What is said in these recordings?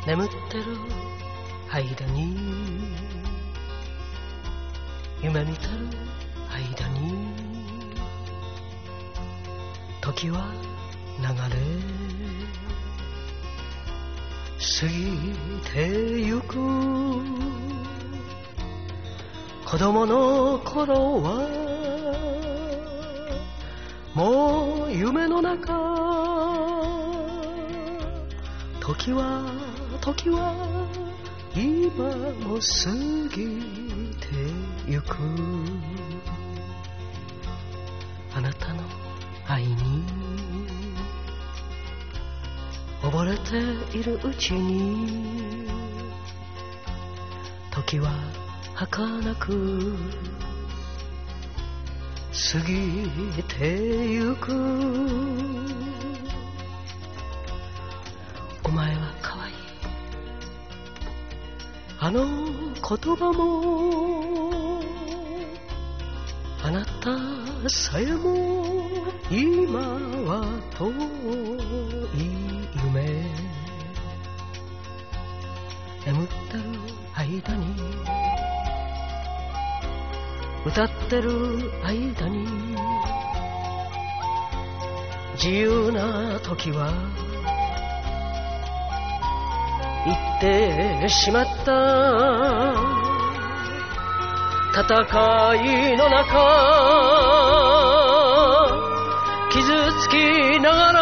眠ってる間に夢見てる間に時は流れ過ぎてゆく。子供の頃はもう夢の中。時は今も過ぎてゆく。あなたの愛に溺れているうちに時は儚く過ぎてゆく。お前は可愛い。あの言葉もあなたさえも今は遠い夢。眠ってる間に歌ってる間に自由な時は行ってしまった。戦いの中傷つきながら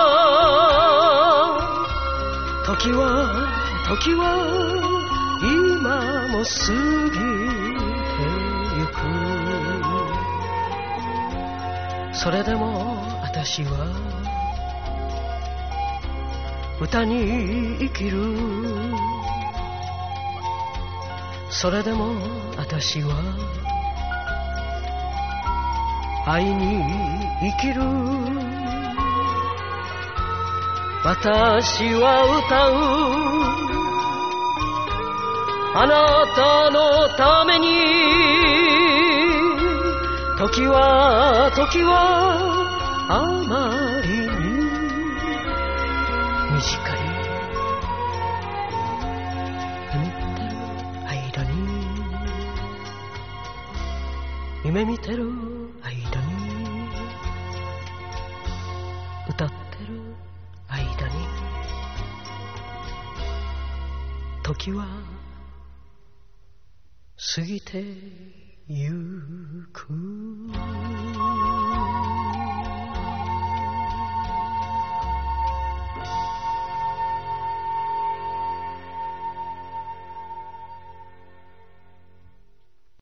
時は今も過ぎてゆく。それでも私は歌に生きる。それでも私は愛に生きる。私は歌うあなたのために。時はあまりに短い。眠ってる間に夢見てる間に歌ってる間に時は過ぎてゆく。